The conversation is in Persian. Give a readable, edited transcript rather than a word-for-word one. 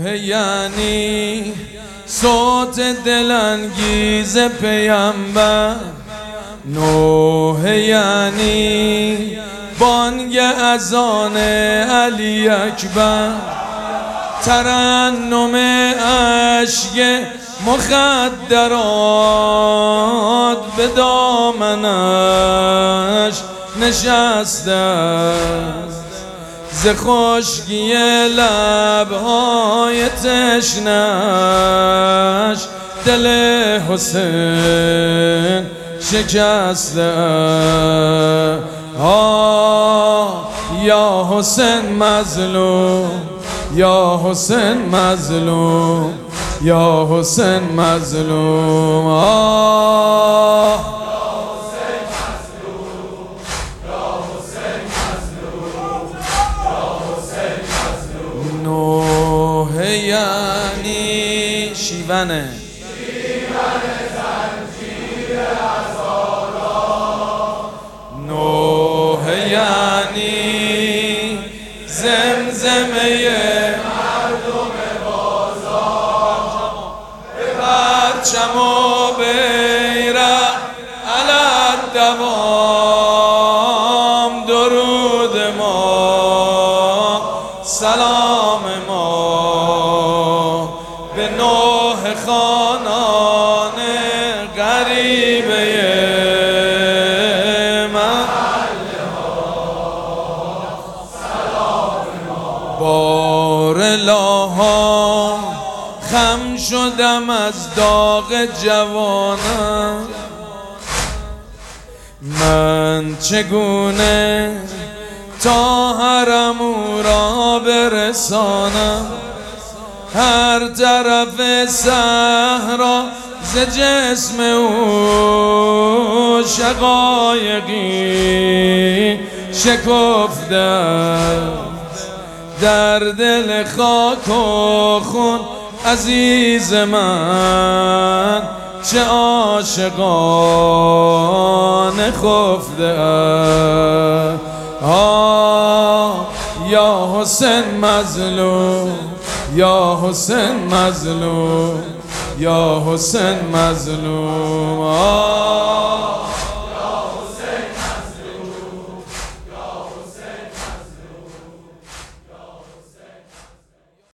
نوح یعنی صوت دلانگیز پیامبر، نوح یعنی بانگ اذان علی اکبر، ترنم اشک مخدرات به دامنش نشسته است، ز خشکی لبهای تشنش دل حسین شکسته است. یا حسین مظلوم، یا حسین مظلوم، یا حسین مظلوم. نوح یعنی شیونه زنجیر هزاران، نوح یعنی زمزمه مردم بازار، به پرچم و بیرق علی الدوام، درود ما سلام ما به نوح خانان غریبه بار لاها خم شدم از داغ جوانم، من چگونه تا حرم او را برسانم، هر طرف صحرا ز جسم او شقایقی شکفته است، در دل خاک و خون عزیز من چه عاشقان خفته است. یا حسین مظلوم، یا حسین مظلوم، یا حسین مظلوم.